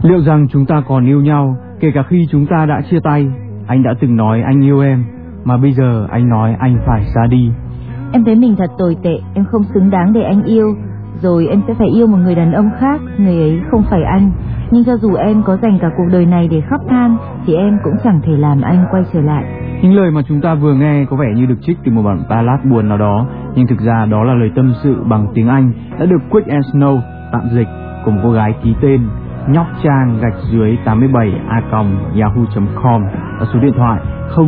Liệu rằng chúng ta còn yêu nhau kể cả khi chúng ta đã chia tay? Anh đã từng nói anh yêu em, mà bây giờ anh nói anh phải ra đi. Em thấy mình thật tồi tệ, em không xứng đáng để anh yêu. Rồi em sẽ phải yêu một người đàn ông khác, người ấy không phải anh. Nhưng cho dù em có dành cả cuộc đời này để khóc than, thì em cũng chẳng thể làm anh quay trở lại. Những lời mà chúng ta vừa nghe có vẻ như được trích từ một bản ballad buồn nào đó, nhưng thực ra đó là lời tâm sự bằng tiếng Anh đã được Quick and Snow tạm dịch của một cô gái ký tên Nhóc Trang _87a@yahoo.com và số điện thoại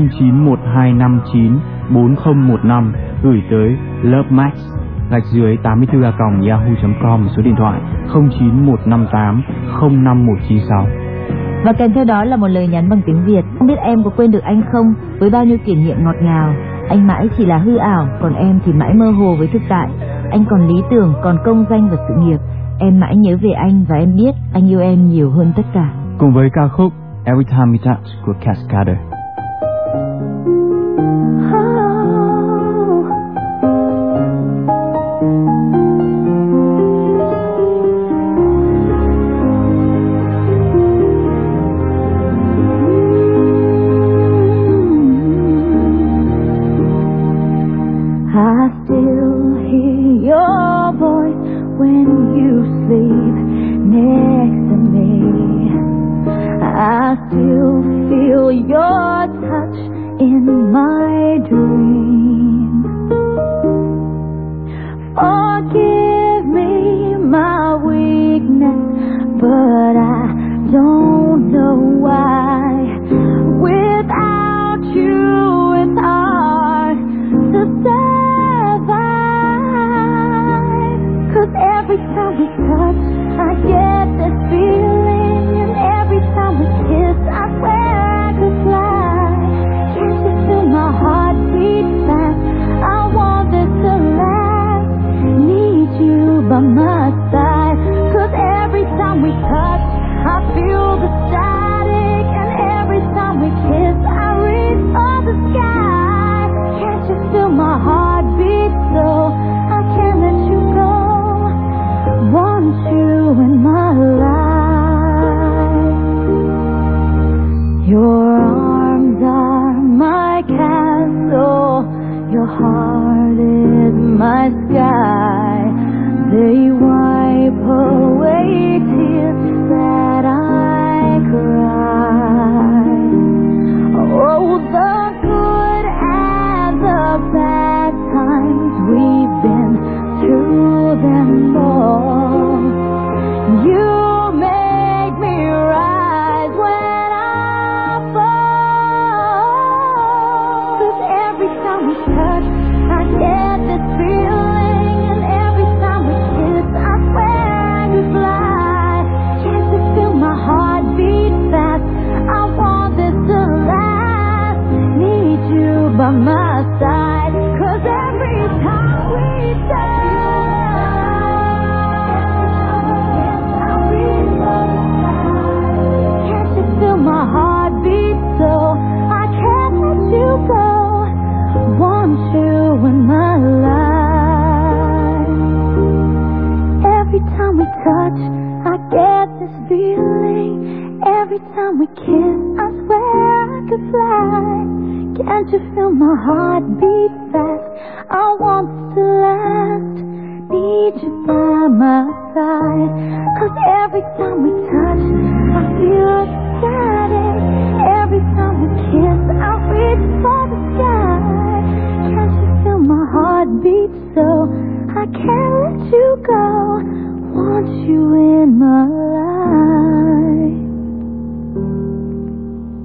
0912594015 gửi tới lovemax _84a@yahoo.com, số điện thoại 0915805196. Và kèm theo đó là một lời nhắn bằng tiếng Việt. Không biết em có quên được anh không, với bao nhiêu kỷ niệm ngọt ngào. Anh mãi chỉ là hư ảo, còn em thì mãi mơ hồ với thực tại. Anh còn lý tưởng, còn công danh và sự nghiệp. Em mãi nhớ về anh và em biết anh yêu em nhiều hơn tất cả. Cùng với ca khúc Every Time We Touch của Cascada. I still hear your voice when you sleep next to me. I still feel your touch in my dream. Forgive me my weakness, but I don't know why. Without you it's hard to survive. 'Cause every time we touch, I get this feeling, and every time we kiss, I swear I could fly. Can't you feel my heart beat fast? I want this to last. Need you by my side. 'Cause every time we touch, I feel the static, and every time we kiss, I reach for the sky. Can't you feel my heart beat so? I can't let you go. Want you in my life. Your arms are my castle, your heart is my sky. They wipe away tears that I cry. Oh, the good and the bad times, we've been through them all. You make me rise when I fall. 'Cause every time we touch, I get this feeling, and every time we kiss, I swear I could fly. Can't you feel my heart beat fast? I want this to last. Need you by my side. 'Cause every time we touch, my heart beats so I can't let you go. Want you in my life. Every time we touch, I get this feeling. Every time we kiss, I swear I could fly. Can't you feel my heart beat fast? I want this to last. Need you by my side. 'Cause every time we touch, I feel static. Every time we kiss, I reach for the sky. Can't you feel my heart beat so? I can't let you go. Want you in